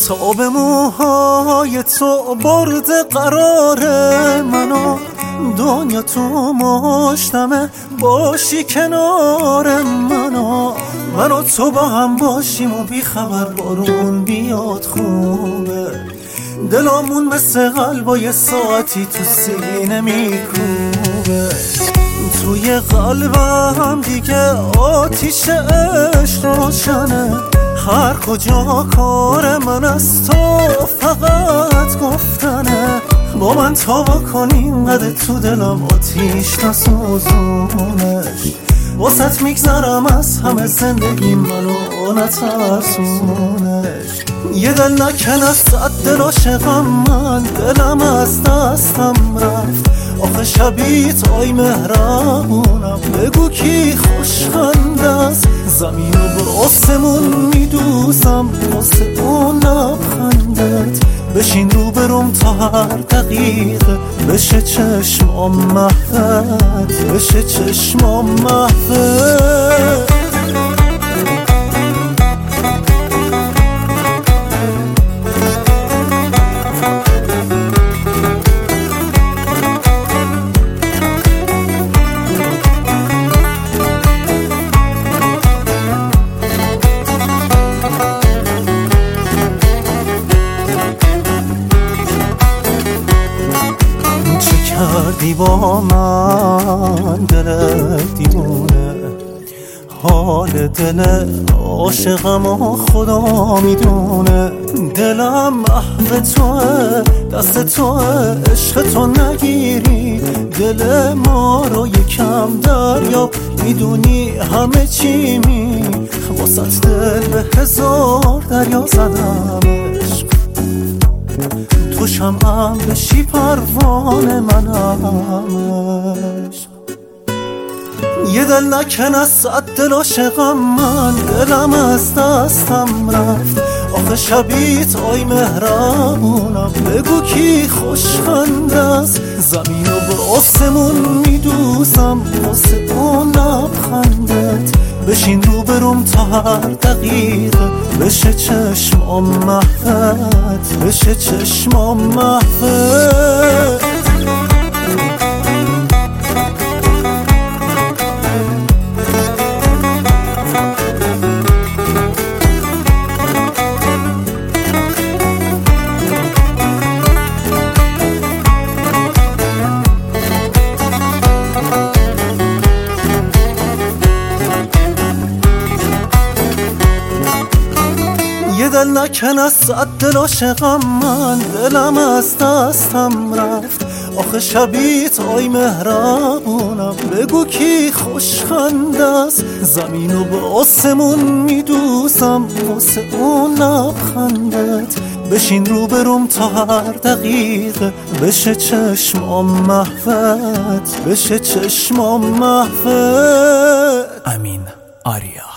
تا به موهای تو برده قرار منو، دنیا تو مشتمه باشی کنار منو تو با هم باشیم و بی خبر بارون بیاد خوبه، دلامون مثل قلبای ساعتی تو سینه میکوبه، توی قلبم دیگه آتیش عشق روشنه، هر کجا کار من از تو فقط گفتنه، با من تا بکنی اینقدر تو دلم آتیش نسوزونش، واسط میگذرم از همه زندگی منو نترسونش، یه دل نکن از 100 دل عاشقم من، دلم از دستم رفت، آخه شبیه توی مهربونم، بگو کی خوشخنده است، زمین رو به آسمون میدوزم واسه اون لبخندت، بشین رو بروم تا هر دقیقه بشه چشمام محوت، بشه چشمام محوت. کردی با من دل دیوونه، حال دل عاشقم و خدا میدونه، دلم محو توه دست توه، عشق تو نگیری دل ما رو یکم دریا، میدونی همه چی واسه دل به 1000 دریا زدم عشق، تو شمعم بشی پروانه منم عشق، یه دل نکن از 100 دل عاشقم من، دلم از دستم رفت، آخه شبیه توی مهربونم، بگو کی خوشخنده است، زمین رو به آسمون میدوزم واسه اون لبخندت، بشین رو بروم تا هر دقیقه بشه چشمام محوت، بشه چشمام محوت. یه دل نکن از 100 دل عاشقم من، دلم از دستم رفت، آخه شبیه توی مهربونم، بگو کی خوشخنده است، زمین رو به آسمون میدوزم واسه اون لبخندت، بشین رو بروم تا هر دقیقه بشه چشمام محوت، بشه چشمام محوت. امین آریا.